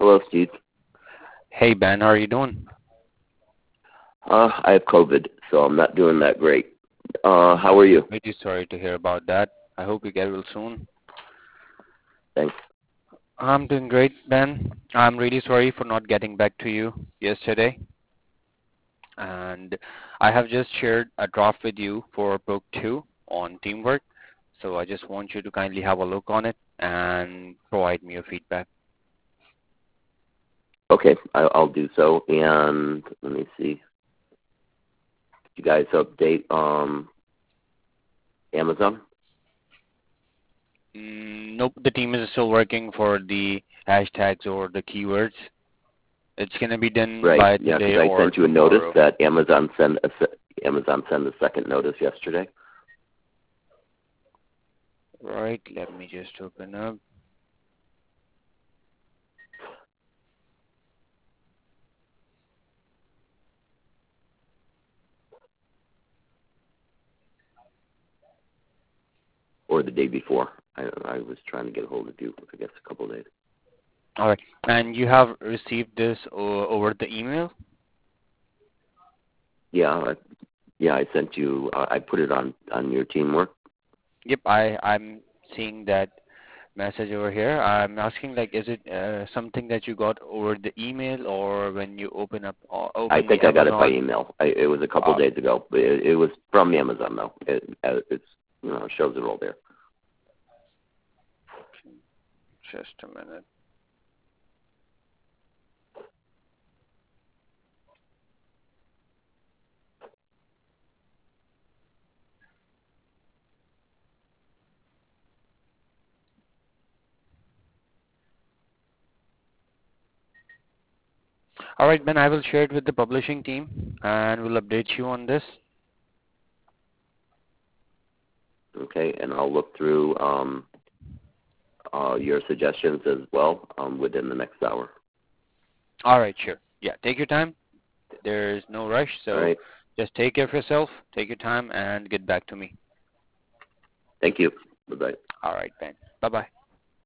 Hello, Steve. Hey Ben, how are you doing? I have COVID, so I'm not doing that great. How are you? Really sorry to hear about that. I hope you get well soon. Thanks. I'm doing great, Ben. I'm really sorry for not getting back to you yesterday. And I have just shared a draft with you for book 2 on teamwork. So I just want you to kindly have a look on it and provide me your feedback. Okay, I'll do so. And let me see. Did you guys update Amazon? Nope, the team is still working for the hashtags or the keywords. It's going to be done Right. by Yeah, today because I or sent you a notice tomorrow. that Amazon sent a second notice yesterday. Right, let me just open up. Or the day before. I was trying to get a hold of you, I guess, a couple of days. All right, and you have received this over the email? Yeah, I sent you. I put it on your teamwork. Yep, I'm seeing that message over here. I'm asking, like, is it something that you got over the email or when you I open the think I got it by Amazon? email. It was a couple Uh, of days ago. But it was from Amazon though. It's shows it all there. just a minute. All right, Ben, I will share it with the publishing team and we'll update you on this. Okay, and I'll look through your suggestions as well within the next hour. All right, sure. Yeah, take your time. There's no rush, All so right. just take care of yourself, take your time, and get back to me. Thank you. Bye bye. All right, Ben. Bye-bye.